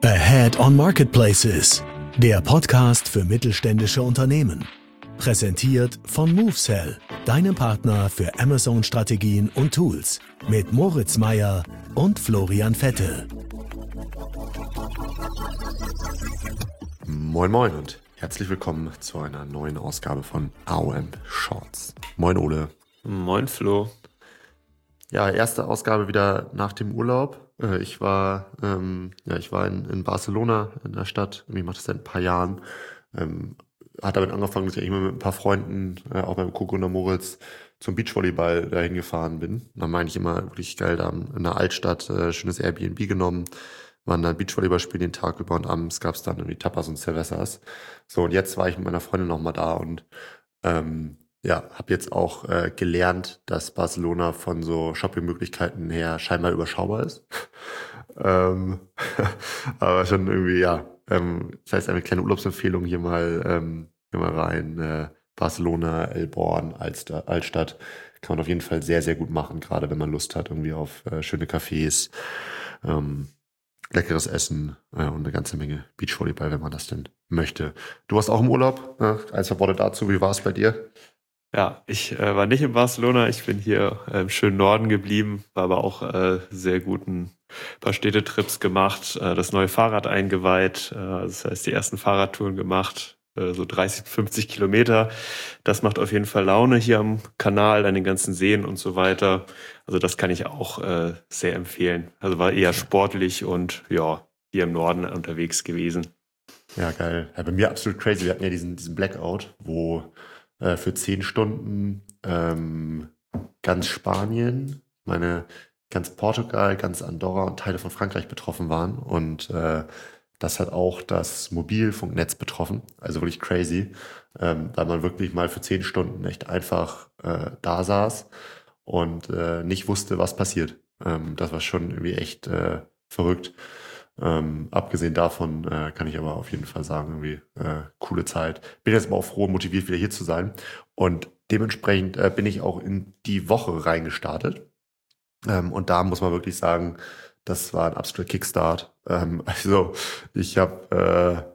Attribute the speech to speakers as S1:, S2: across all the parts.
S1: Ahead on Marketplaces, der Podcast für mittelständische Unternehmen. Präsentiert von MoveSell, deinem Partner für Amazon-Strategien und Tools. Mit Moritz Meyer und Florian Vettel.
S2: Moin Moin und herzlich willkommen zu einer neuen Ausgabe von AOM Shorts. Moin Ole.
S3: Moin Flo.
S2: Ja, erste Ausgabe wieder nach dem Urlaub. Ich war in Barcelona in der Stadt. Ich mache das seit ein paar Jahren. Hat damit angefangen, dass ich immer mit ein paar Freunden, auch beim Coco und Moritz, zum Beachvolleyball dahin gefahren bin. Da meine ich immer wirklich geil, da in der Altstadt schönes Airbnb genommen, waren dann Beachvolleyball spielen den Tag über und abends gab es dann irgendwie Tapas und Cervezas. So, und jetzt war ich mit meiner Freundin nochmal da und habe jetzt auch gelernt, dass Barcelona von so Shoppingmöglichkeiten her scheinbar überschaubar ist. Aber schon irgendwie, das heißt eine kleine Urlaubsempfehlung hier mal rein. Barcelona, Elborn, Altstadt kann man auf jeden Fall sehr, sehr gut machen, gerade wenn man Lust hat irgendwie auf schöne Cafés, leckeres Essen und eine ganze Menge Beachvolleyball, wenn man das denn möchte. Du warst auch im Urlaub, ein, zwei Worte dazu, wie war es bei dir?
S3: Ja, ich war nicht in Barcelona, ich bin hier im schönen Norden geblieben, war aber auch sehr guten paar Städtetrips gemacht, das neue Fahrrad eingeweiht, das heißt die ersten Fahrradtouren gemacht, so 30, 50 Kilometer. Das macht auf jeden Fall Laune hier am Kanal, an den ganzen Seen und so weiter. Also das kann ich auch sehr empfehlen. Also war eher sportlich und ja, hier im Norden unterwegs gewesen.
S2: Ja, geil. Ja, bei mir absolut crazy. Wir hatten ja diesen Blackout, wo für 10 Stunden ganz Spanien, ganz Portugal, ganz Andorra und Teile von Frankreich betroffen waren. Und das hat auch das Mobilfunknetz betroffen. Also wirklich crazy, weil man wirklich mal für 10 Stunden echt einfach da saß und nicht wusste, was passiert. Das war schon irgendwie echt verrückt. Abgesehen davon kann ich aber auf jeden Fall sagen, irgendwie coole Zeit. Bin jetzt aber auch froh und motiviert, wieder hier zu sein. Und dementsprechend bin ich auch in die Woche reingestartet. Und da muss man wirklich sagen, das war ein absoluter Kickstart. Also ich habe,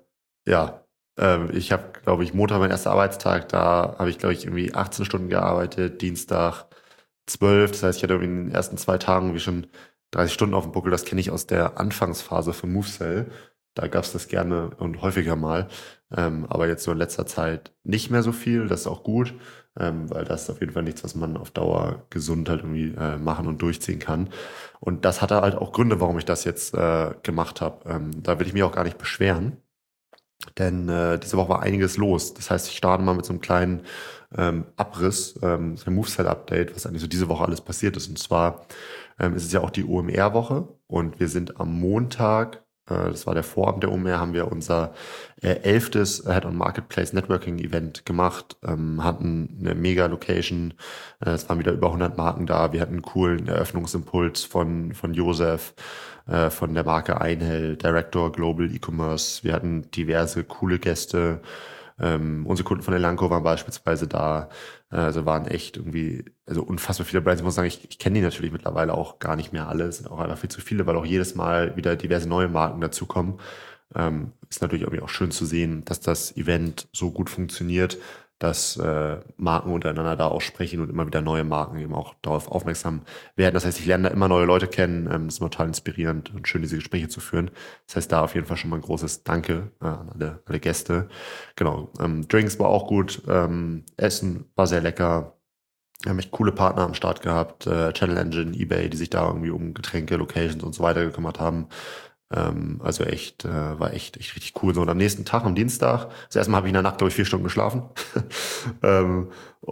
S2: glaube ich, Montag mein erster Arbeitstag, da habe ich, glaube ich, irgendwie 18 Stunden gearbeitet, Dienstag 12. Das heißt, ich hatte irgendwie in den ersten 2 Tagen wie schon 30 Stunden auf dem Buckel. Das kenne ich aus der Anfangsphase von MoveSell. Da gab es das gerne und häufiger mal. Aber jetzt so in letzter Zeit nicht mehr so viel. Das ist auch gut, weil das ist auf jeden Fall nichts, was man auf Dauer gesund halt irgendwie machen und durchziehen kann. Und das hatte halt auch Gründe, warum ich das jetzt gemacht habe. Da will ich mich auch gar nicht beschweren. Denn diese Woche war einiges los. Das heißt, ich starte mal mit so einem kleinen Abriss, so ein MoveSell-Update, was eigentlich so diese Woche alles passiert ist. Und zwar ist es ja auch die OMR-Woche und wir sind am Montag, das war der Vorabend der OMR, haben wir unser 11. Ahead-on Marketplace Networking Event gemacht, hatten eine Mega-Location, es waren wieder über 100 Marken da, wir hatten einen coolen Eröffnungsimpuls von Josef, von der Marke Einhell, Director Global E-Commerce, wir hatten diverse coole Gäste, unsere Kunden von Elanco waren beispielsweise da, also waren echt irgendwie, also unfassbar viele Brands. Ich muss sagen, ich kenne die natürlich mittlerweile auch gar nicht mehr alle. Es sind auch einfach viel zu viele, weil auch jedes Mal wieder diverse neue Marken dazukommen. Ist natürlich irgendwie auch schön zu sehen, dass das Event so gut funktioniert, dass Marken untereinander da auch sprechen und immer wieder neue Marken eben auch darauf aufmerksam werden. Das heißt, ich lerne da immer neue Leute kennen. Das ist immer total inspirierend und schön, diese Gespräche zu führen. Das heißt, da auf jeden Fall schon mal ein großes Danke an alle Gäste. Genau. Drinks war auch gut. Essen war sehr lecker. Wir haben echt coole Partner am Start gehabt. Channel Engine, eBay, die sich da irgendwie um Getränke, Locations und so weiter gekümmert haben. Also echt, war echt richtig cool. So, und am nächsten Tag, am Dienstag, das erste Mal habe ich in der Nacht, glaube ich, 4 Stunden geschlafen. Dann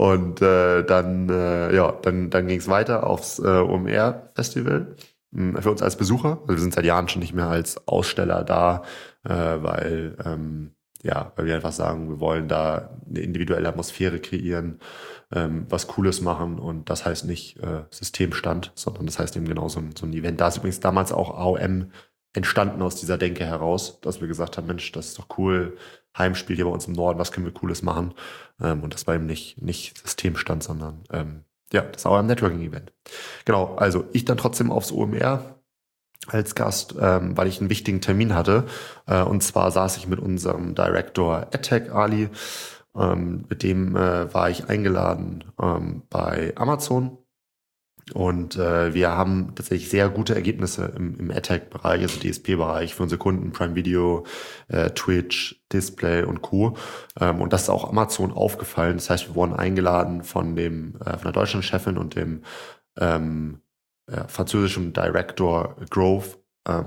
S2: ging es weiter aufs OMR-Festival. Für uns als Besucher, also wir sind seit Jahren schon nicht mehr als Aussteller da, weil wir einfach sagen, wir wollen da eine individuelle Atmosphäre kreieren, was Cooles machen und das heißt nicht Systemstand, sondern das heißt eben genau so ein Event. Da ist übrigens damals auch AOM entstanden aus dieser Denke heraus, dass wir gesagt haben, Mensch, das ist doch cool, Heimspiel hier bei uns im Norden, was können wir Cooles machen? Und das war eben nicht Systemstand, sondern das AOM Networking Event. Genau, also ich dann trotzdem aufs OMR, als Gast, weil ich einen wichtigen Termin hatte. Und zwar saß ich mit unserem Director AdTech, Ali. Mit dem war ich eingeladen bei Amazon. Und wir haben tatsächlich sehr gute Ergebnisse im AdTech-Bereich, also DSP-Bereich für unsere Kunden, Prime Video, Twitch, Display und Co. Und das ist auch Amazon aufgefallen. Das heißt, wir wurden eingeladen von der Deutschlandchefin und dem französischen Director Growth.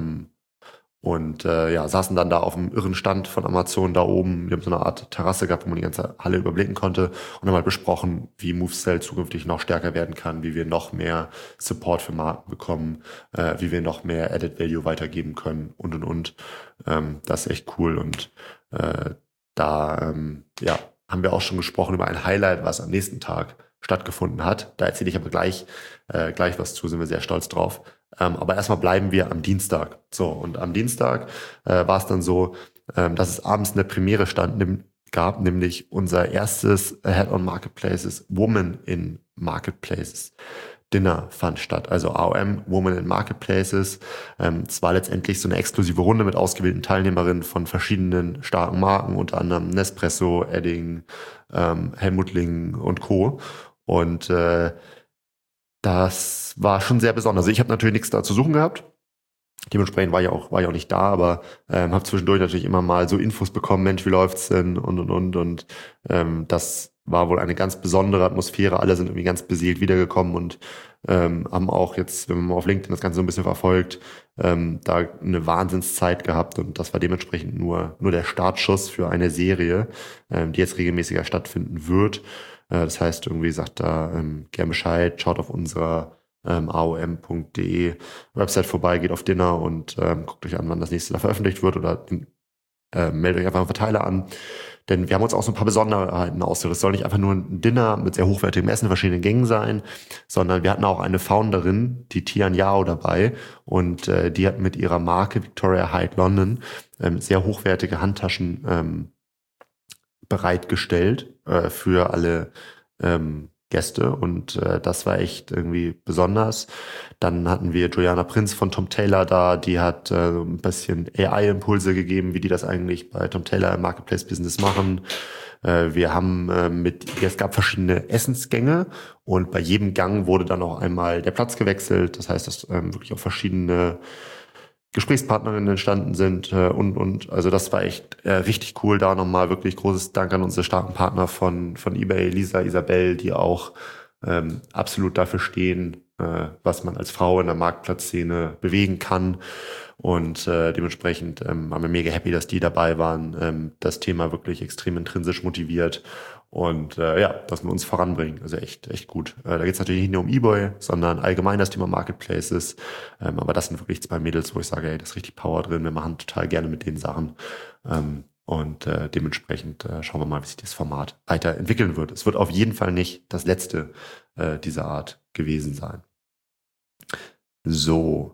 S2: Saßen dann da auf dem irren Stand von Amazon da oben. Wir haben so eine Art Terrasse gehabt, wo man die ganze Halle überblicken konnte und haben halt besprochen, wie MoveSell zukünftig noch stärker werden kann, wie wir noch mehr Support für Marken bekommen, wie wir noch mehr Added Value weitergeben können und. Das ist echt cool und haben wir auch schon gesprochen über ein Highlight, was am nächsten Tag stattgefunden hat. Da erzähle ich aber gleich was zu, sind wir sehr stolz drauf. Aber erstmal bleiben wir am Dienstag. So, und am Dienstag war es dann so, dass es abends eine Premiere gab, nämlich unser erstes Head-on Marketplaces Woman in Marketplaces Dinner fand statt. Also AOM, Woman in Marketplaces. Es war letztendlich so eine exklusive Runde mit ausgewählten Teilnehmerinnen von verschiedenen starken Marken, unter anderem Nespresso, Edding, Helmut Ling und Co. Und das war schon sehr besonders. Also ich habe natürlich nichts da zu suchen gehabt. Dementsprechend war ich auch nicht da, aber habe zwischendurch natürlich immer mal so Infos bekommen, Mensch, wie läuft's denn und das war wohl eine ganz besondere Atmosphäre. Alle sind irgendwie ganz beseelt wiedergekommen und haben auch jetzt, wenn man mal auf LinkedIn das Ganze so ein bisschen verfolgt, da eine Wahnsinnszeit gehabt und das war dementsprechend nur der Startschuss für eine Serie, die jetzt regelmäßiger stattfinden wird. Das heißt, irgendwie sagt da gern Bescheid, schaut auf unserer aom.de Website vorbei, geht auf Dinner und guckt euch an, wann das nächste da veröffentlicht wird oder meldet euch einfach einen Verteiler an. Denn wir haben uns auch so ein paar Besonderheiten ausgesucht. Es soll nicht einfach nur ein Dinner mit sehr hochwertigem Essen in verschiedenen Gängen sein, sondern wir hatten auch eine Founderin, die Tian Yao, dabei und die hat mit ihrer Marke Victoria Hyde London sehr hochwertige Handtaschen bereitgestellt für alle Gäste und das war echt irgendwie besonders. Dann hatten wir Juliana Prinz von Tom Taylor da, die hat ein bisschen AI-Impulse gegeben, wie die das eigentlich bei Tom Taylor im Marketplace-Business machen. Wir haben es gab verschiedene Essensgänge und bei jedem Gang wurde dann auch einmal der Platz gewechselt. Das heißt, dass wirklich auch verschiedene Gesprächspartnerinnen entstanden sind und also das war echt richtig cool. Da nochmal wirklich großes Dank an unsere starken Partner von eBay, Lisa, Isabel, die auch absolut dafür stehen, was man als Frau in der Marktplatzszene bewegen kann und dementsprechend waren wir mega happy, dass die dabei waren. Das Thema wirklich extrem intrinsisch motiviert und das mit uns voranbringen. Also echt gut. Da geht es natürlich nicht nur um eBay, sondern allgemein das Thema Marketplaces. Aber das sind wirklich zwei Mädels, wo ich sage, ey, da ist richtig Power drin. Wir machen total gerne mit den Sachen. Und dementsprechend schauen wir mal, wie sich das Format weiterentwickeln wird. Es wird auf jeden Fall nicht das letzte dieser Art gewesen sein. So.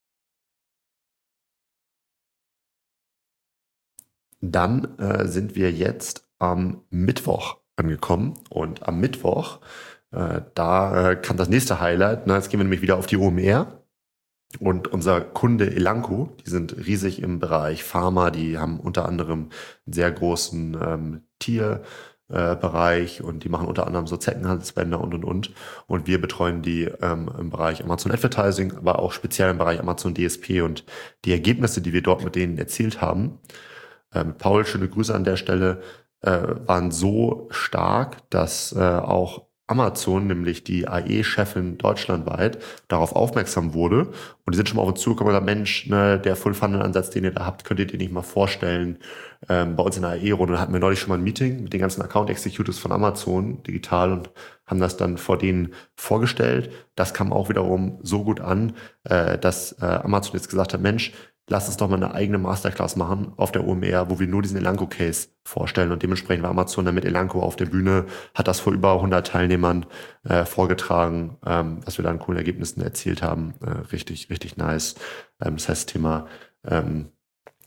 S2: Dann sind wir jetzt am Mittwoch angekommen und am Mittwoch, da kam das nächste Highlight. Jetzt gehen wir nämlich wieder auf die OMR und unser Kunde Elanco, die sind riesig im Bereich Pharma, die haben unter anderem einen sehr großen Tierbereich und die machen unter anderem so Zeckenhalsbänder und wir betreuen die im Bereich Amazon Advertising, aber auch speziell im Bereich Amazon DSP und die Ergebnisse, die wir dort mit denen erzielt haben, Paul, schöne Grüße an der Stelle, waren so stark, dass auch Amazon, nämlich die AE-Chefin deutschlandweit, darauf aufmerksam wurde. Und die sind schon mal auf uns zugekommen und gesagt, Mensch, ne, der Full-Funnel-Ansatz, den ihr da habt, könnt ihr den nicht mal vorstellen. Bei uns in der AE-Runde hatten wir neulich schon mal ein Meeting mit den ganzen Account-Executives von Amazon digital und haben das dann vor denen vorgestellt. Das kam auch wiederum so gut an, dass Amazon jetzt gesagt hat, Mensch, lass uns doch mal eine eigene Masterclass machen auf der OMR, wo wir nur diesen Elanco-Case vorstellen. Und dementsprechend war Amazon dann mit Elanco auf der Bühne, hat das vor über 100 Teilnehmern vorgetragen, was wir da an coolen Ergebnissen erzielt haben. Richtig nice. Das heißt, Thema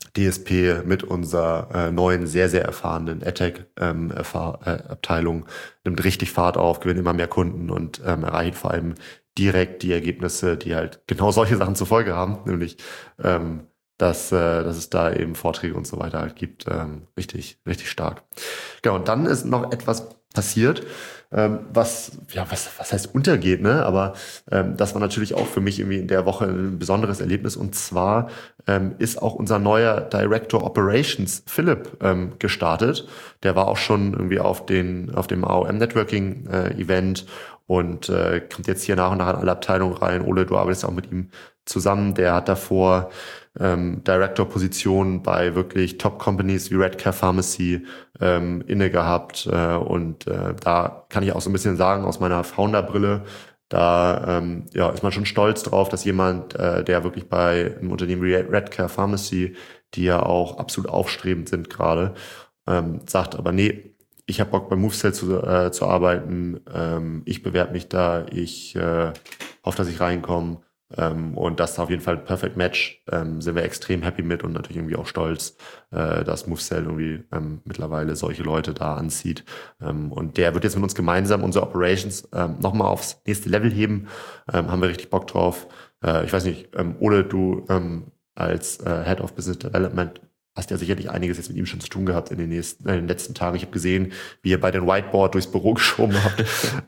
S2: DSP mit unserer neuen, sehr, sehr erfahrenen AdTech-Abteilung nimmt richtig Fahrt auf, gewinnt immer mehr Kunden und erreicht vor allem direkt die Ergebnisse, die halt genau solche Sachen zur Folge haben, nämlich dass es da eben Vorträge und so weiter halt gibt. Richtig, richtig stark. Genau, und dann ist noch etwas passiert, was heißt untergeht, ne? Aber das war natürlich auch für mich irgendwie in der Woche ein besonderes Erlebnis. Und zwar ist auch unser neuer Director Operations, Philipp, gestartet. Der war auch schon irgendwie auf dem AOM Networking Event und kommt jetzt hier nach und nach in alle Abteilungen rein. Ole, du arbeitest auch mit ihm zusammen. Der hat davor Director-Positionen bei wirklich Top-Companies wie Redcare Pharmacy inne gehabt. Da kann ich auch so ein bisschen sagen, aus meiner Founder-Brille, da ist man schon stolz drauf, dass jemand, der wirklich bei einem Unternehmen wie Redcare Pharmacy, die ja auch absolut aufstrebend sind gerade, sagt, aber nee, ich habe Bock bei MoveSell zu arbeiten, ich bewerbe mich da, ich hoffe, dass ich reinkomme. Und das ist auf jeden Fall ein Perfect Match, sind wir extrem happy mit und natürlich irgendwie auch stolz, dass MoveSell irgendwie mittlerweile solche Leute da anzieht. Und der wird jetzt mit uns gemeinsam unsere Operations nochmal aufs nächste Level heben. Haben wir richtig Bock drauf. Ich weiß nicht, Ole, du als Head of Business Development hast ja sicherlich einiges jetzt mit ihm schon zu tun gehabt in den letzten Tagen. Ich habe gesehen, wie ihr bei den Whiteboard durchs Büro geschoben habt.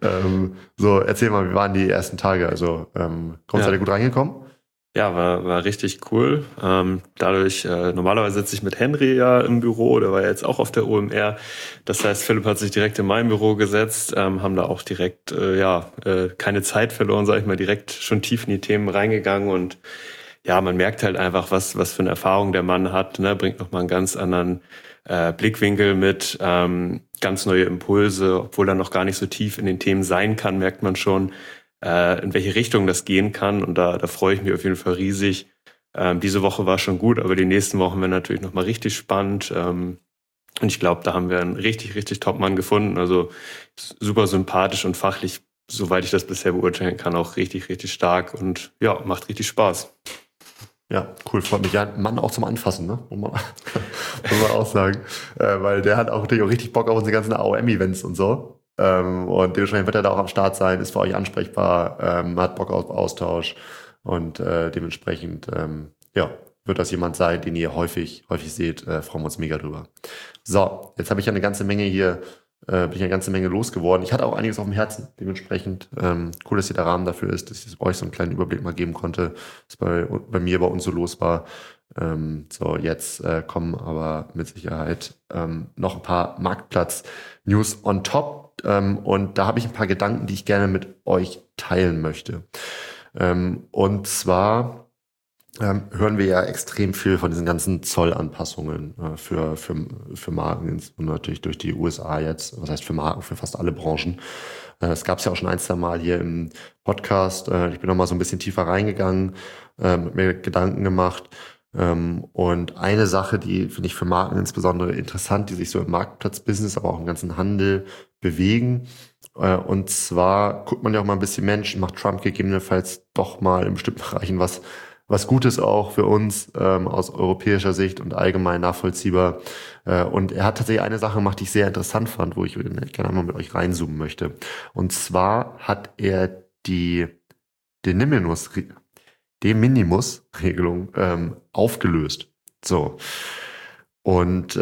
S2: Erzähl mal, wie waren die ersten Tage? Also, seid ihr gut reingekommen?
S3: Ja, war richtig cool. Dadurch, normalerweise sitze ich mit Henry ja im Büro, der war ja jetzt auch auf der OMR. Das heißt, Philipp hat sich direkt in mein Büro gesetzt, haben da auch direkt, keine Zeit verloren, sag ich mal, direkt schon tief in die Themen reingegangen und ja, man merkt halt einfach, was für eine Erfahrung der Mann hat, ne? Bringt nochmal einen ganz anderen Blickwinkel mit, ganz neue Impulse, obwohl er noch gar nicht so tief in den Themen sein kann, merkt man schon, in welche Richtung das gehen kann. Und da freue ich mich auf jeden Fall riesig. Diese Woche war schon gut, aber die nächsten Wochen werden natürlich nochmal richtig spannend. Und ich glaube, da haben wir einen richtig, richtig Top-Mann gefunden. Also super sympathisch und fachlich, soweit ich das bisher beurteilen kann, auch richtig, richtig stark und ja, macht richtig Spaß.
S2: Ja, cool, freut mich. Ja, ein Mann auch zum Anfassen, ne? Muss man auch sagen. Weil der hat auch natürlich auch richtig Bock auf unsere ganzen AOM-Events und so. Und dementsprechend wird er da auch am Start sein, ist für euch ansprechbar, hat Bock auf Austausch und dementsprechend wird das jemand sein, den ihr häufig seht, freuen wir uns mega drüber. So, jetzt habe ich ja eine ganze Menge hier, bin ich eine ganze Menge losgeworden. Ich hatte auch einiges auf dem Herzen, dementsprechend cool, dass hier der Rahmen dafür ist, dass ich euch so einen kleinen Überblick mal geben konnte, was bei uns so los war. Jetzt kommen aber mit Sicherheit noch ein paar Marktplatz-News on top. Und da habe ich ein paar Gedanken, die ich gerne mit euch teilen möchte. Und zwar hören wir ja extrem viel von diesen ganzen Zollanpassungen für Marken und natürlich durch die USA jetzt. Was heißt für Marken, für fast alle Branchen. Es gab es ja auch schon ein, zwei Mal hier im Podcast. Ich bin noch mal so ein bisschen tiefer reingegangen, mir Gedanken gemacht. Und eine Sache, die finde ich für Marken insbesondere interessant, die sich so im Marktplatzbusiness, aber auch im ganzen Handel bewegen. Und zwar guckt man ja auch mal ein bisschen, Mensch, macht Trump gegebenenfalls doch mal in bestimmten Bereichen was Gutes auch für uns aus europäischer Sicht und allgemein nachvollziehbar. Und er hat tatsächlich eine Sache gemacht, die ich sehr interessant fand, wo ich gerne einmal mit euch reinzoomen möchte. Und zwar hat er die De Minimis-Regelung aufgelöst. So. Und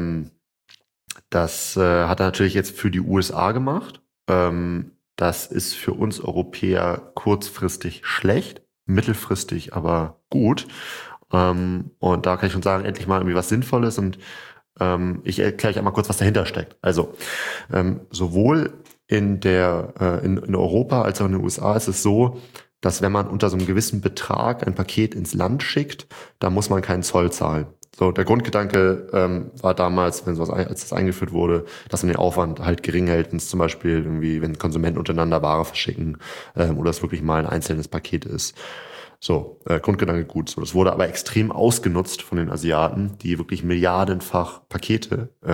S2: das hat er natürlich jetzt für die USA gemacht. Das ist für uns Europäer kurzfristig schlecht, mittelfristig aber gut. Und da kann ich schon sagen, endlich mal irgendwie was Sinnvolles. Und ich erkläre euch einmal kurz, was dahinter steckt. Also sowohl in Europa als auch in den USA ist es so, dass wenn man unter so einem gewissen Betrag ein Paket ins Land schickt, da muss man keinen Zoll zahlen. So, der Grundgedanke war damals, als das eingeführt wurde, dass man den Aufwand halt gering hält, zum Beispiel irgendwie, wenn Konsumenten untereinander Ware verschicken oder es wirklich mal ein einzelnes Paket ist. So, Grundgedanke gut. So, das wurde aber extrem ausgenutzt von den Asiaten, die wirklich milliardenfach Pakete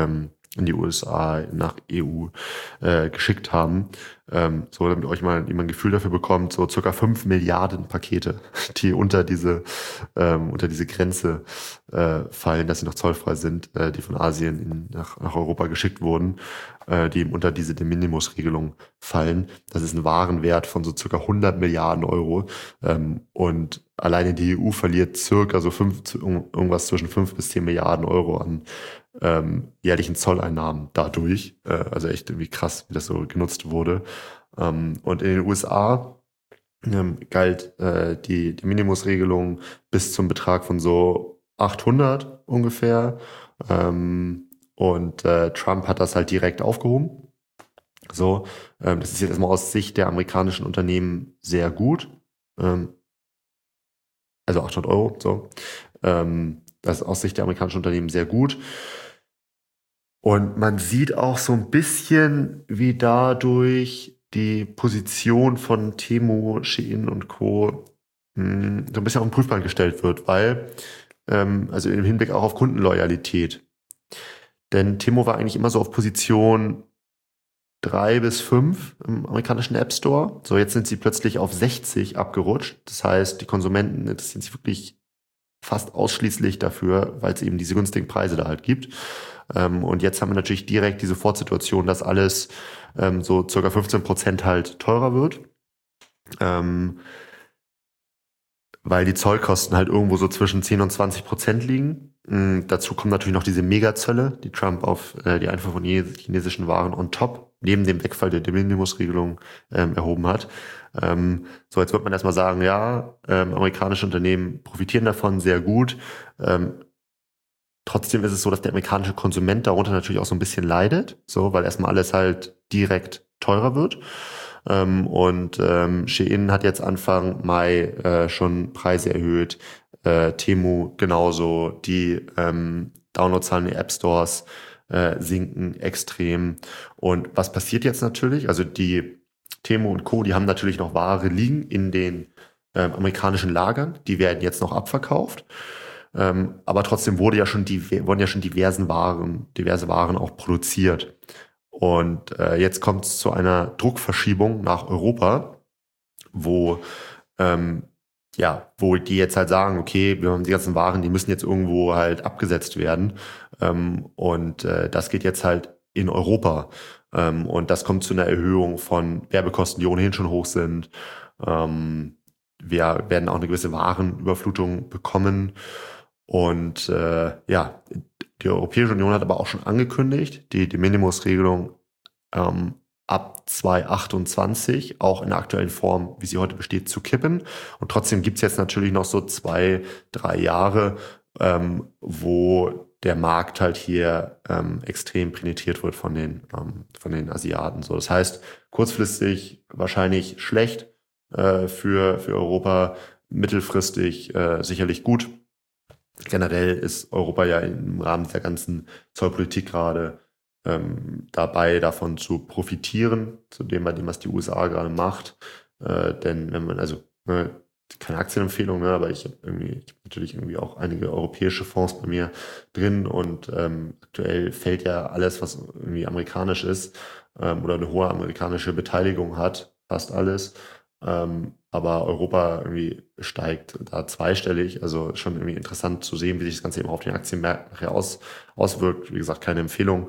S2: in die USA, nach EU geschickt haben. So, damit euch mal jemand ein Gefühl dafür bekommt, so circa 5 Milliarden Pakete, die unter diese Grenze fallen, dass sie noch zollfrei sind, die von Asien nach Europa geschickt wurden, die eben unter diese De Minimis-Regelung fallen. Das ist ein Warenwert von so circa 100 Milliarden Euro. Und alleine die EU verliert circa so irgendwas zwischen 5 bis 10 Milliarden Euro an jährlichen Zolleinnahmen dadurch. Also echt irgendwie krass, wie das so genutzt wurde. Und in den USA galt die De Minimis-Regelung bis zum Betrag von so 800 ungefähr. Und Trump hat das halt direkt aufgehoben. So, das ist jetzt erstmal aus Sicht der amerikanischen Unternehmen sehr gut. Also 800 Euro, so. Das ist aus Sicht der amerikanischen Unternehmen sehr gut. Und man sieht auch so ein bisschen, wie dadurch die Position von Temu, Shein und Co. so ein bisschen auf den Prüfstand gestellt wird, weil, also im Hinblick auch auf Kundenloyalität. Denn Temu war eigentlich immer so auf Position 3 bis 5 im amerikanischen App Store. So, jetzt sind sie plötzlich auf 60 abgerutscht. Das heißt, die Konsumenten interessieren sich wirklich fast ausschließlich dafür, weil es eben diese günstigen Preise da halt gibt. Und jetzt haben wir natürlich direkt die Sofortsituation, dass alles so circa 15% halt teurer wird. Weil die Zollkosten halt irgendwo so zwischen 10 und 20% liegen. Dazu kommen natürlich noch diese Megazölle, die Trump auf die Einfuhr von chinesischen Waren on top, neben dem Wegfall der De Minimis-Regelung erhoben hat. So, jetzt wird man erstmal sagen, ja, amerikanische Unternehmen profitieren davon sehr gut. Trotzdem ist es so, dass der amerikanische Konsument darunter natürlich auch so ein bisschen leidet, so, weil erstmal alles halt direkt teurer wird. Und Shein hat jetzt Anfang Mai schon Preise erhöht. Temu genauso. Die Downloadzahlen in den App Stores sinken extrem. Und was passiert jetzt natürlich? Also die Temu und Co., die haben natürlich noch Ware liegen in den amerikanischen Lagern. Die werden jetzt noch abverkauft. Aber trotzdem wurden ja schon diverse Waren auch produziert. Und jetzt kommt es zu einer Druckverschiebung nach Europa, wo die jetzt halt sagen, okay, wir haben die ganzen Waren, die müssen jetzt irgendwo halt abgesetzt werden. Und das geht jetzt halt in Europa. Und das kommt zu einer Erhöhung von Werbekosten, die ohnehin schon hoch sind. Wir werden auch eine gewisse Warenüberflutung bekommen. Und die Europäische Union hat aber auch schon angekündigt, die De Minimis-Regelung ab 2028 auch in der aktuellen Form, wie sie heute besteht, zu kippen. Und trotzdem gibt's jetzt natürlich noch so 2-3 Jahre, wo der Markt halt hier extrem penetriert wird von den Asiaten. So, das heißt, kurzfristig wahrscheinlich schlecht für Europa, mittelfristig sicherlich gut. Generell ist Europa ja im Rahmen dieser ganzen Zollpolitik gerade dabei, davon zu profitieren, zu dem, bei dem, was die USA gerade macht. Denn wenn man, keine Aktienempfehlung, ne, aber ich habe natürlich irgendwie auch einige europäische Fonds bei mir drin und aktuell fällt ja alles, was irgendwie amerikanisch ist oder eine hohe amerikanische Beteiligung hat, fast alles. Aber Europa irgendwie steigt da zweistellig, also schon irgendwie interessant zu sehen, wie sich das Ganze eben auf den Aktienmärkten nachher auswirkt. Wie gesagt, keine Empfehlung,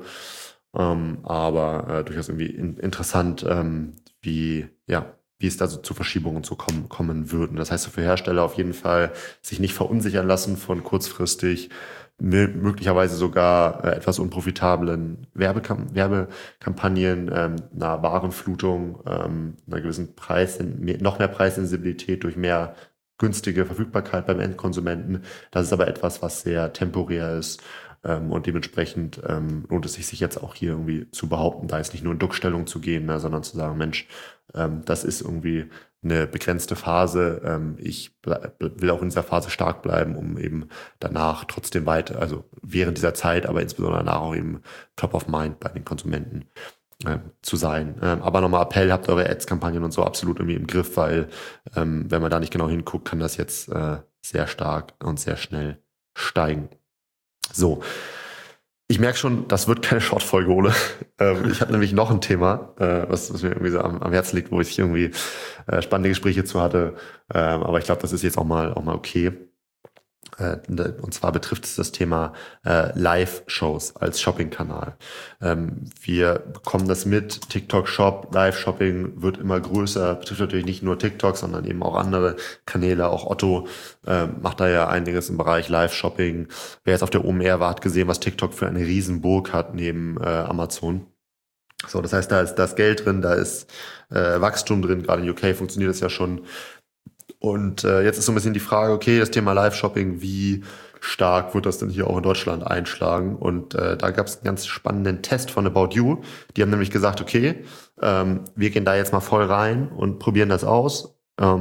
S2: aber durchaus irgendwie interessant, wie es da so zu Verschiebungen so kommen würden. Das heißt, für Hersteller auf jeden Fall sich nicht verunsichern lassen von kurzfristig möglicherweise sogar etwas unprofitablen Werbekampagnen, einer Warenflutung, einer gewissen noch mehr Preissensibilität durch mehr günstige Verfügbarkeit beim Endkonsumenten. Das ist aber etwas, was sehr temporär ist. Und dementsprechend lohnt es sich jetzt auch hier irgendwie zu behaupten, da jetzt nicht nur in Duckstellung zu gehen, ne, sondern zu sagen, Mensch, das ist irgendwie eine begrenzte Phase. Ich will auch in dieser Phase stark bleiben, um eben danach trotzdem weiter, also während dieser Zeit, aber insbesondere danach auch eben top of mind bei den Konsumenten zu sein. Aber nochmal Appell, habt eure Ads-Kampagnen und so absolut irgendwie im Griff, weil wenn man da nicht genau hinguckt, kann das jetzt sehr stark und sehr schnell steigen. So, Ich merke schon, das wird keine Short-Folge, Ole. Ich habe nämlich noch ein Thema, was mir irgendwie so am Herzen liegt, wo ich irgendwie spannende Gespräche zu hatte. Aber ich glaube, das ist jetzt auch mal okay. Und zwar betrifft es das Thema Live-Shows als Shopping-Kanal. Wir bekommen das mit, TikTok-Shop, Live-Shopping wird immer größer, betrifft natürlich nicht nur TikTok, sondern eben auch andere Kanäle. Auch Otto macht da ja einiges im Bereich Live-Shopping. Wer jetzt auf der OMR war, hat gesehen, was TikTok für eine Riesenburg hat neben Amazon. So, das heißt, da ist das Geld drin, da ist Wachstum drin, gerade in UK funktioniert das ja schon. Und jetzt ist so ein bisschen die Frage, okay, das Thema Live-Shopping, wie stark wird das denn hier auch in Deutschland einschlagen? Und da gab es einen ganz spannenden Test von About You. Die haben nämlich gesagt, okay, wir gehen da jetzt mal voll rein und probieren das aus.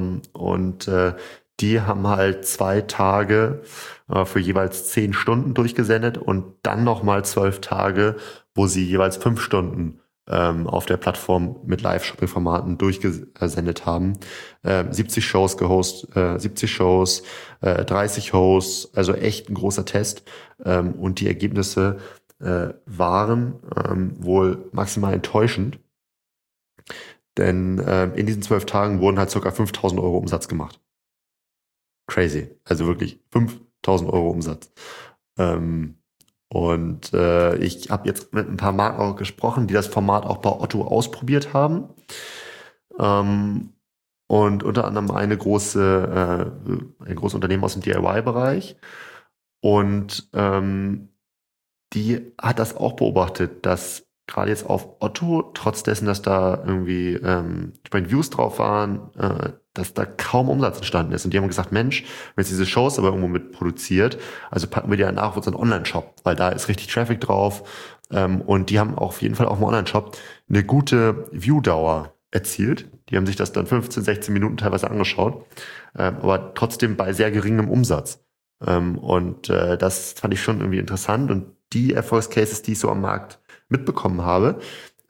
S2: Die haben halt 2 Tage für jeweils 10 Stunden durchgesendet und dann nochmal 12 Tage, wo sie jeweils 5 Stunden auf der Plattform mit Live-Shopping-Formaten durchgesendet haben. 70 Shows gehostet, 70 Shows, 30 Hosts, also echt ein großer Test. Und die Ergebnisse waren wohl maximal enttäuschend. Denn in diesen 12 Tagen wurden halt ca. 5.000 Euro Umsatz gemacht. Crazy. Also wirklich 5.000 Euro Umsatz. Ich habe jetzt mit ein paar Marken auch gesprochen, die das Format auch bei Otto ausprobiert haben. Und unter anderem ein großes Unternehmen aus dem DIY-Bereich. Und die hat das auch beobachtet, dass gerade jetzt auf Otto, trotz dessen, dass da irgendwie Views drauf waren, dass da kaum Umsatz entstanden ist. Und die haben gesagt, Mensch, wenn jetzt diese Shows aber irgendwo mit produziert, also packen wir die ja nach auf unseren Online-Shop, weil da ist richtig Traffic drauf. Und die haben auf jeden Fall auch im Online-Shop eine gute Viewdauer erzielt. Die haben sich das dann 15, 16 Minuten teilweise angeschaut, aber trotzdem bei sehr geringem Umsatz. Das fand ich schon irgendwie interessant. Und die Erfolgscases, die ich so am Markt mitbekommen habe,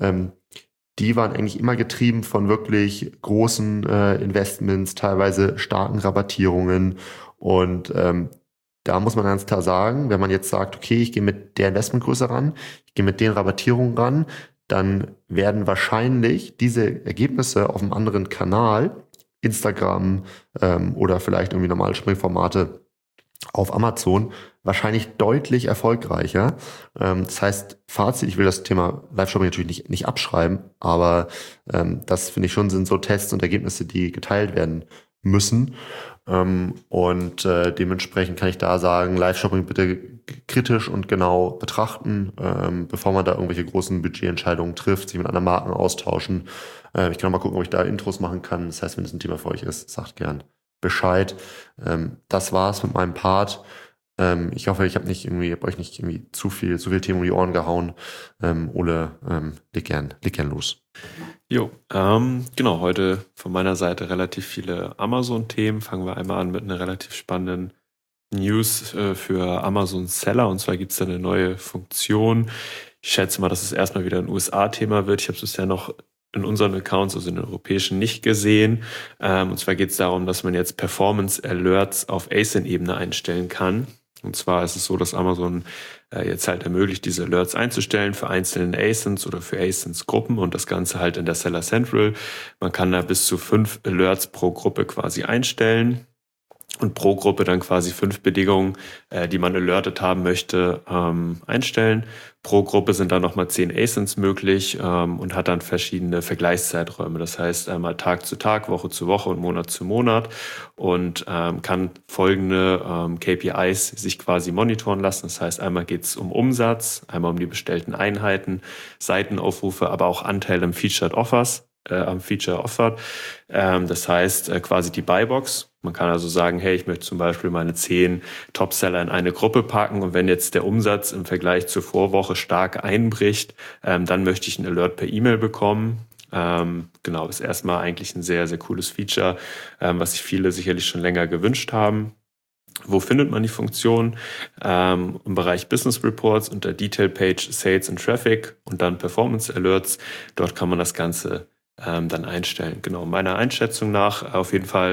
S2: die waren eigentlich immer getrieben von wirklich großen Investments, teilweise starken Rabattierungen. Und da muss man ganz klar sagen, wenn man jetzt sagt, okay, ich gehe mit der Investmentgröße ran, ich gehe mit den Rabattierungen ran, dann werden wahrscheinlich diese Ergebnisse auf einem anderen Kanal, Instagram oder vielleicht irgendwie normale Springformate auf Amazon, wahrscheinlich deutlich erfolgreicher. Das heißt, Fazit, ich will das Thema Live-Shopping natürlich nicht abschreiben, aber das finde ich schon sind so Tests und Ergebnisse, die geteilt werden müssen. Dementsprechend kann ich da sagen, Live-Shopping bitte kritisch und genau betrachten, bevor man da irgendwelche großen Budgetentscheidungen trifft, sich mit anderen Marken austauschen. Ich kann mal gucken, ob ich da Intros machen kann. Das heißt, wenn das ein Thema für euch ist, sagt gern Bescheid. Das war's mit meinem Part. Ich hoffe, ich habe euch nicht irgendwie zu viel Themen um die Ohren gehauen. Ole, leg gern los.
S3: Jo, genau, heute von meiner Seite relativ viele Amazon-Themen. Fangen wir einmal an mit einer relativ spannenden News für Amazon Seller. Und zwar gibt es da eine neue Funktion. Ich schätze mal, dass es erstmal wieder ein USA-Thema wird. Ich habe es bisher noch in unseren Accounts, also in den europäischen, nicht gesehen. Und zwar geht es darum, dass man jetzt Performance-Alerts auf ASIN-Ebene einstellen kann. Und zwar ist es so, dass Amazon jetzt halt ermöglicht, diese Alerts einzustellen für einzelne ASINs oder für ASINs-Gruppen und das Ganze halt in der Seller Central. Man kann da bis zu 5 Alerts pro Gruppe quasi einstellen. Und pro Gruppe dann quasi 5 Bedingungen, die man alertet haben möchte, einstellen. Pro Gruppe sind dann nochmal 10 ASINs möglich und hat dann verschiedene Vergleichszeiträume. Das heißt einmal Tag zu Tag, Woche zu Woche und Monat zu Monat und kann folgende KPIs sich quasi monitoren lassen. Das heißt, einmal geht es um Umsatz, einmal um die bestellten Einheiten, Seitenaufrufe, aber auch Anteil am Featured Offers. Am Feature Offered. Das heißt quasi die Buybox. Man kann also sagen, hey, ich möchte zum Beispiel meine 10 Topseller in eine Gruppe packen und wenn jetzt der Umsatz im Vergleich zur Vorwoche stark einbricht, dann möchte ich einen Alert per E-Mail bekommen. Genau, ist erstmal eigentlich ein sehr, sehr cooles Feature, was sich viele sicherlich schon länger gewünscht haben. Wo findet man die Funktion? Im Bereich Business Reports unter Detail Page Sales and Traffic und dann Performance Alerts. Dort kann man das Ganze dann einstellen. Genau, meiner Einschätzung nach auf jeden Fall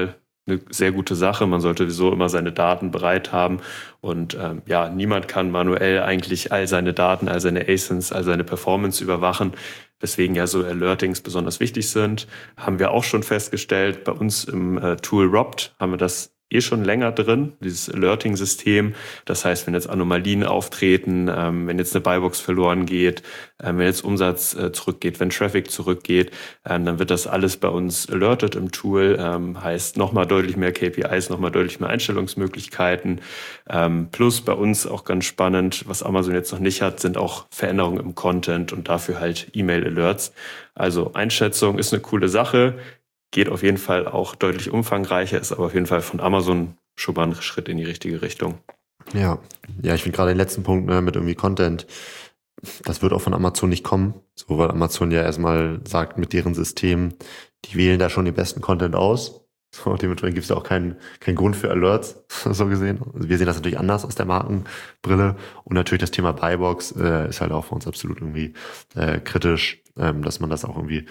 S3: eine sehr gute Sache. Man sollte sowieso immer seine Daten bereit haben und niemand kann manuell eigentlich all seine Daten, all seine ASINs, all seine Performance überwachen, weswegen ja so Alertings besonders wichtig sind. Haben wir auch schon festgestellt, bei uns im Tool Ropt haben wir das schon länger drin, dieses Alerting-System. Das heißt, wenn jetzt Anomalien auftreten, wenn jetzt eine Buybox verloren geht, wenn jetzt Umsatz zurückgeht, wenn Traffic zurückgeht, dann wird das alles bei uns alertet im Tool. Heißt nochmal deutlich mehr KPIs, nochmal deutlich mehr Einstellungsmöglichkeiten. Plus bei uns auch ganz spannend, was Amazon jetzt noch nicht hat, sind auch Veränderungen im Content und dafür halt E-Mail-Alerts. Also Einschätzung ist eine coole Sache. Geht auf jeden Fall auch deutlich umfangreicher, ist aber auf jeden Fall von Amazon schon mal ein Schritt in die richtige Richtung.
S2: Ja, ich finde gerade den letzten Punkt mit irgendwie Content, das wird auch von Amazon nicht kommen, so weil Amazon ja erstmal sagt, mit deren System, die wählen da schon den besten Content aus. So, dementsprechend gibt es ja auch keinen Grund für Alerts, so gesehen. Also wir sehen das natürlich anders aus der Markenbrille. Und natürlich das Thema Buybox ist halt auch für uns absolut irgendwie kritisch, dass man das auch irgendwie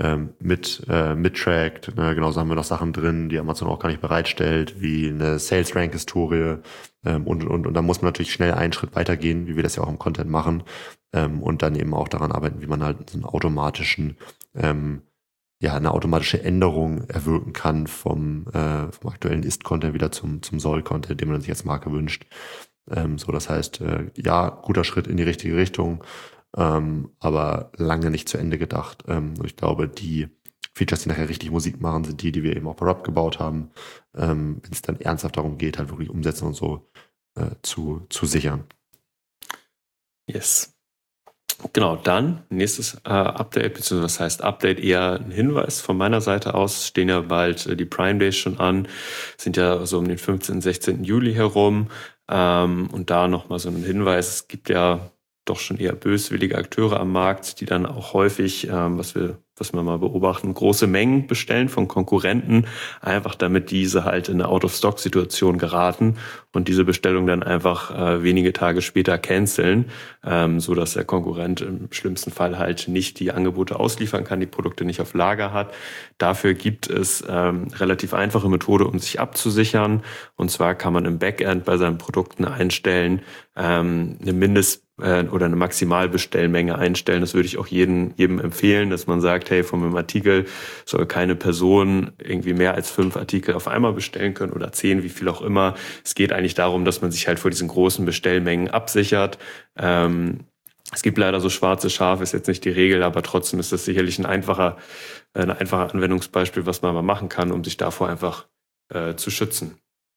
S2: mittrackt. Ne? Genauso haben wir noch Sachen drin, die Amazon auch gar nicht bereitstellt, wie eine Sales-Rank-Historie. Und da muss man natürlich schnell einen Schritt weitergehen, wie wir das ja auch im Content machen. Und dann eben auch daran arbeiten, wie man halt so einen automatischen eine automatische Änderung erwirken kann vom aktuellen Ist-Content wieder zum Soll-Content, den man sich als Marke wünscht. Das heißt, guter Schritt in die richtige Richtung, aber lange nicht zu Ende gedacht. Ich glaube, die Features, die nachher richtig Musik machen, sind die wir eben auch bei Rob gebaut haben, wenn es dann ernsthaft darum geht, halt wirklich umsetzen und so zu sichern.
S3: Yes. Genau, dann nächstes Update, beziehungsweise was heißt Update, eher ein Hinweis von meiner Seite aus, stehen ja bald die Prime Days schon an, sind ja so um den 15., 16. Juli herum und da nochmal so ein Hinweis, es gibt ja doch schon eher böswillige Akteure am Markt, die dann auch häufig, was wir mal beobachten, große Mengen bestellen von Konkurrenten, einfach damit diese halt in eine Out-of-Stock-Situation geraten und diese Bestellung dann einfach wenige Tage später canceln, so dass der Konkurrent im schlimmsten Fall halt nicht die Angebote ausliefern kann, die Produkte nicht auf Lager hat. Dafür gibt es relativ einfache Methode, um sich abzusichern. Und zwar kann man im Backend bei seinen Produkten einstellen, eine oder eine Maximalbestellmenge einstellen. Das würde ich auch jedem empfehlen, dass man sagt, hey, von einem Artikel soll keine Person irgendwie mehr als 5 Artikel auf einmal bestellen können oder 10, wie viel auch immer. Es geht eigentlich darum, dass man sich halt vor diesen großen Bestellmengen absichert. Es gibt leider so schwarze Schafe, ist jetzt nicht die Regel, aber trotzdem ist das sicherlich ein einfacher Anwendungsbeispiel, was man mal machen kann, um sich davor einfach zu schützen.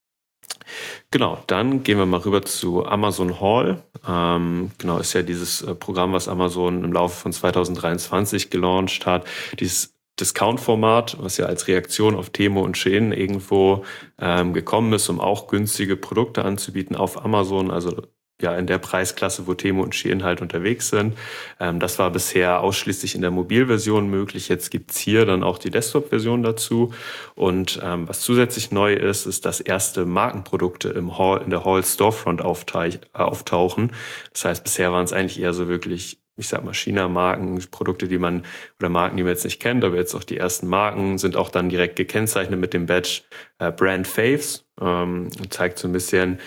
S3: Genau, dann gehen wir mal rüber zu Amazon Hall. Ist ja dieses Programm, was Amazon im Laufe von 2023 gelauncht hat. Dieses Discount-Format, was ja als Reaktion auf Temu und Shein irgendwo gekommen ist, um auch günstige Produkte anzubieten auf Amazon, also ja in der Preisklasse, wo Temu und Shein halt unterwegs sind. Das war bisher ausschließlich in der Mobilversion möglich. Jetzt gibt's hier dann auch die Desktop-Version dazu. Und was zusätzlich neu ist, dass erste Markenprodukte in der Hall Storefront auftauchen. Das heißt, bisher waren es eigentlich eher so wirklich, ich sag mal, China-Marken, Produkte, Marken, die man jetzt nicht kennt, aber jetzt auch die ersten Marken sind auch dann direkt gekennzeichnet mit dem Badge Brand Faves. Zeigt so ein bisschen,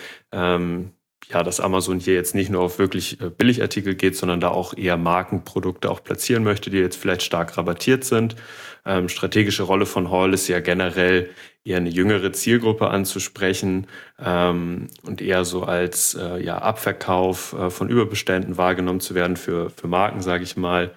S3: dass Amazon hier jetzt nicht nur auf wirklich Billigartikel geht, sondern da auch eher Markenprodukte auch platzieren möchte, die jetzt vielleicht stark rabattiert sind. Strategische Rolle von Hall ist ja generell eher eine jüngere Zielgruppe anzusprechen und eher so als Abverkauf von Überbeständen wahrgenommen zu werden für Marken, sage ich mal.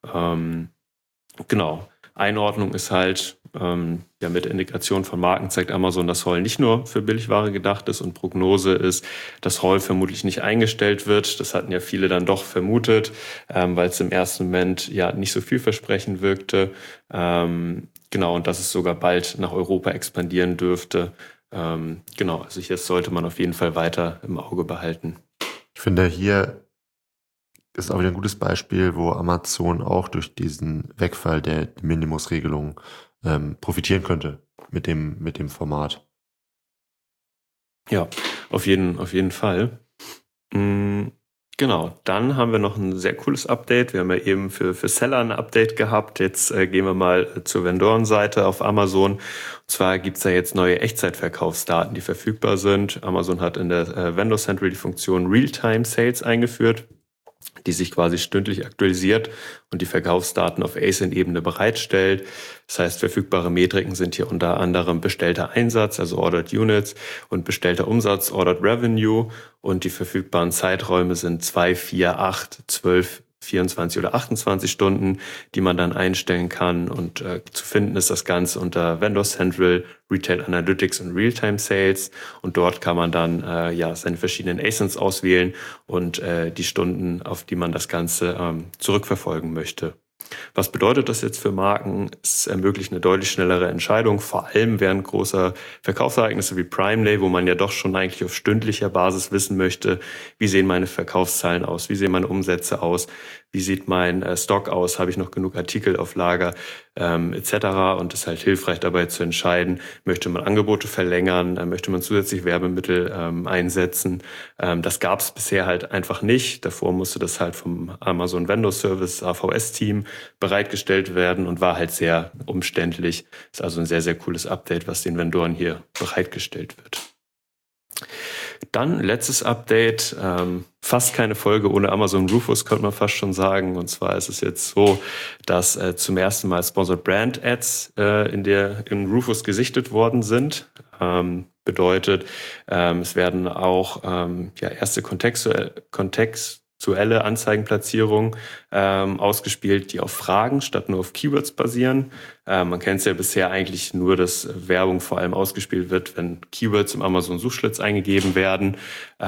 S3: Einordnung ist halt, mit Integration von Marken zeigt Amazon, dass Hall nicht nur für Billigware gedacht ist und Prognose ist, dass Hall vermutlich nicht eingestellt wird. Das hatten ja viele dann doch vermutet, weil es im ersten Moment ja nicht so vielversprechend wirkte. Und dass es sogar bald nach Europa expandieren dürfte. Also jetzt sollte man auf jeden Fall weiter im Auge behalten.
S2: Ich finde, hier ist auch wieder ein gutes Beispiel, wo Amazon auch durch diesen Wegfall der Minimusregelung profitieren könnte mit dem Format.
S3: Ja, auf jeden Fall. Genau, dann haben wir noch ein sehr cooles Update. Wir haben ja eben für Seller ein Update gehabt. Jetzt gehen wir mal zur Vendorenseite auf Amazon. Und zwar gibt's da jetzt neue Echtzeitverkaufsdaten, die verfügbar sind. Amazon hat in der Vendor Central die Funktion Real-Time Sales eingeführt, die sich quasi stündlich aktualisiert und die Verkaufsdaten auf ASIN-Ebene bereitstellt. Das heißt, verfügbare Metriken sind hier unter anderem bestellter Einsatz, also Ordered Units, und bestellter Umsatz, Ordered Revenue, und die verfügbaren Zeiträume sind 2, 4, 8, 12, 24 oder 28 Stunden, die man dann einstellen kann, und zu finden ist das Ganze unter Vendor Central, Retail Analytics und Realtime Sales, und dort kann man dann seine verschiedenen ASINs auswählen und die Stunden, auf die man das Ganze zurückverfolgen möchte. Was bedeutet das jetzt für Marken? Es ermöglicht eine deutlich schnellere Entscheidung, vor allem während großer Verkaufsereignisse wie Prime Day, wo man ja doch schon eigentlich auf stündlicher Basis wissen möchte, wie sehen meine Verkaufszahlen aus, wie sehen meine Umsätze aus, wie sieht mein Stock aus, habe ich noch genug Artikel auf Lager, etc. Und es ist halt hilfreich dabei zu entscheiden, möchte man Angebote verlängern, möchte man zusätzlich Werbemittel einsetzen. Das gab es bisher halt einfach nicht. Davor musste das halt vom Amazon Vendor Service AVS-Team bereitgestellt werden und war halt sehr umständlich. Ist also ein sehr, sehr cooles Update, was den Vendoren hier bereitgestellt wird. Dann letztes Update, fast keine Folge ohne Amazon Rufus, könnte man fast schon sagen. Und zwar ist es jetzt so, dass zum ersten Mal Sponsored Brand Ads in Rufus gesichtet worden sind. Bedeutet, es werden auch erste kontextuelle Anzeigenplatzierungen ausgespielt, die auf Fragen statt nur auf Keywords basieren. Man kennt es ja bisher eigentlich nur, dass Werbung vor allem ausgespielt wird, wenn Keywords im Amazon-Suchschlitz eingegeben werden.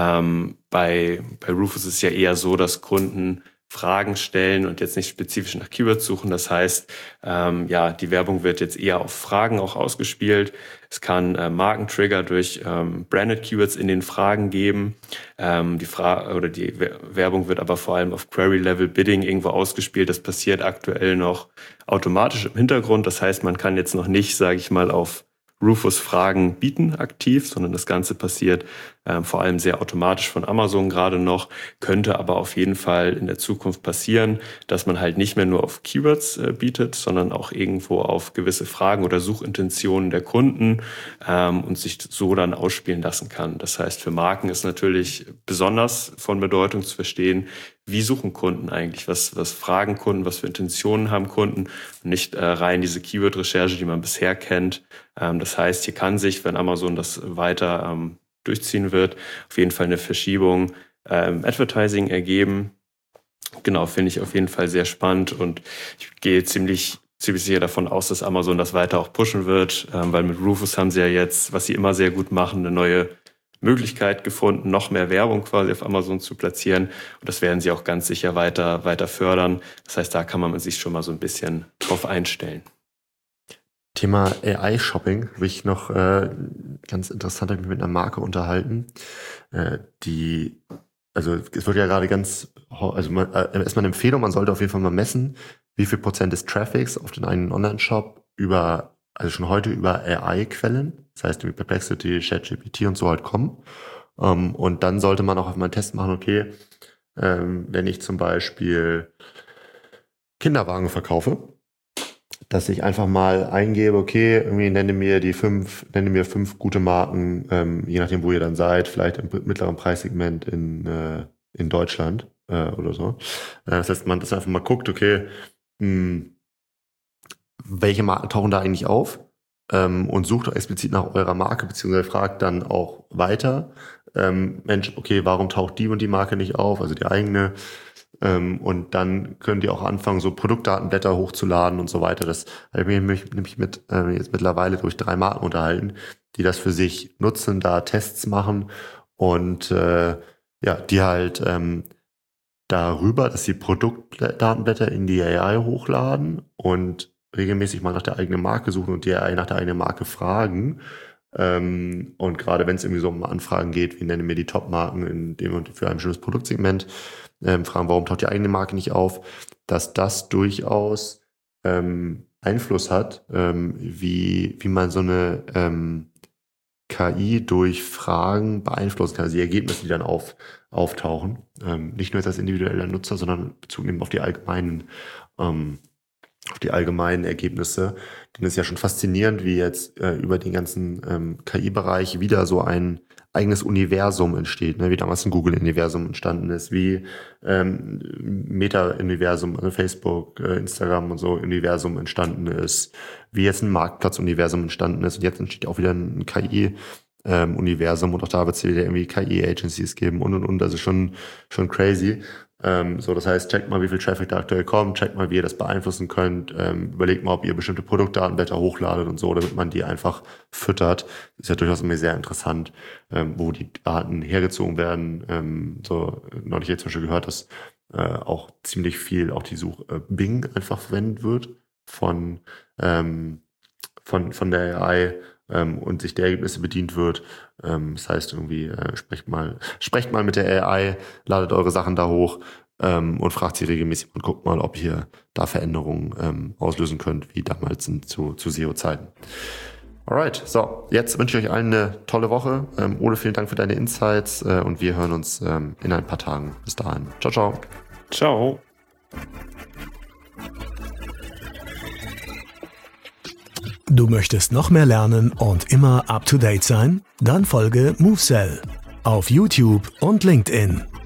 S3: Bei Rufus ist es ja eher so, dass Kunden Fragen stellen und jetzt nicht spezifisch nach Keywords suchen. Das heißt, die Werbung wird jetzt eher auf Fragen auch ausgespielt. Es kann Markentrigger durch Branded Keywords in den Fragen geben. Die Werbung wird aber vor allem auf Query-Level Bidding irgendwo ausgespielt. Das passiert aktuell noch automatisch im Hintergrund. Das heißt, man kann jetzt noch nicht, sage ich mal, auf Rufus Fragen bieten aktiv, sondern das Ganze passiert vor allem sehr automatisch von Amazon gerade noch, könnte aber auf jeden Fall in der Zukunft passieren, dass man halt nicht mehr nur auf Keywords bietet, sondern auch irgendwo auf gewisse Fragen oder Suchintentionen der Kunden und sich so dann ausspielen lassen kann. Das heißt, für Marken ist natürlich besonders von Bedeutung zu verstehen, wie suchen Kunden eigentlich, was fragen Kunden, was für Intentionen haben Kunden, und nicht rein diese Keyword-Recherche, die man bisher kennt. Das heißt, hier kann sich, wenn Amazon das weiter durchziehen wird, auf jeden Fall eine Verschiebung Advertising ergeben. Genau, finde ich auf jeden Fall sehr spannend, und ich gehe ziemlich sicher davon aus, dass Amazon das weiter auch pushen wird, weil mit Rufus haben sie ja jetzt, was sie immer sehr gut machen, eine neue Möglichkeit gefunden, noch mehr Werbung quasi auf Amazon zu platzieren, und das werden sie auch ganz sicher weiter fördern. Das heißt, da kann man sich schon mal so ein bisschen drauf einstellen.
S2: Thema AI-Shopping habe ich noch ganz interessant, habe ich mich mit einer Marke unterhalten. Also es wird ja gerade erstmal eine Empfehlung, man sollte auf jeden Fall mal messen, wie viel Prozent des Traffics auf den eigenen Online-Shop schon heute über AI-Quellen, das heißt wie Perplexity, ChatGPT und so halt kommen. Und dann sollte man auch mal einen Test machen, okay, wenn ich zum Beispiel Kinderwagen verkaufe, dass ich einfach mal eingebe, okay, irgendwie nenne mir fünf gute Marken, je nachdem, wo ihr dann seid, vielleicht im mittleren Preissegment in Deutschland oder so. Das heißt, man das einfach mal guckt, okay, welche Marken tauchen da eigentlich auf, und sucht explizit nach eurer Marke, beziehungsweise fragt dann auch weiter, Mensch, okay, warum taucht die und die Marke nicht auf, also die eigene. Und dann könnt ihr auch anfangen, so Produktdatenblätter hochzuladen und so weiter. Das habe ich mich nämlich mit jetzt mittlerweile durch 3 Marken unterhalten, die das für sich nutzen, da Tests machen und die halt darüber, dass sie Produktdatenblätter in die AI hochladen und regelmäßig mal nach der eigenen Marke suchen und die AI nach der eigenen Marke fragen. Und gerade wenn es irgendwie so um Anfragen geht, wie nenne mir die Top-Marken in dem und für ein bestimmtes Produktsegment, fragen, warum taucht die eigene Marke nicht auf, dass das durchaus Einfluss hat, wie man so eine KI durch Fragen beeinflussen kann, also die Ergebnisse, die dann auftauchen. Nicht nur jetzt als individueller Nutzer, sondern Bezug nehmen auf die allgemeinen Ergebnisse. Denn es ist ja schon faszinierend, wie jetzt über den ganzen KI-Bereich wieder so ein eigenes Universum entsteht, ne? Wie damals ein Google-Universum entstanden ist, wie Meta-Universum, also Facebook, Instagram und so Universum entstanden ist, wie jetzt ein Marktplatz-Universum entstanden ist und jetzt entsteht auch wieder ein KI-Universum und auch da wird es wieder irgendwie KI-Agencies geben und. Also schon crazy. Das heißt, checkt mal, wie viel Traffic da aktuell kommt, checkt mal, wie ihr das beeinflussen könnt, überlegt mal, ob ihr bestimmte Produktdatenblätter hochladet und so, damit man die einfach füttert. Das ist ja durchaus immer sehr interessant, wo die Daten hergezogen werden. Neulich jetzt zum Beispiel gehört, dass auch ziemlich viel auch die Bing einfach verwendet wird von der AI, und sich der Ergebnisse bedient wird. Das heißt irgendwie, sprecht mal mit der AI, ladet eure Sachen da hoch und fragt sie regelmäßig und guckt mal, ob ihr da Veränderungen auslösen könnt, wie damals zu SEO-Zeiten. Alright, so, jetzt wünsche ich euch allen eine tolle Woche. Ole, vielen Dank für deine Insights und wir hören uns in ein paar Tagen. Bis dahin. Ciao, ciao.
S3: Ciao.
S1: Du möchtest noch mehr lernen und immer up to date sein? Dann folge MoveSell auf YouTube und LinkedIn.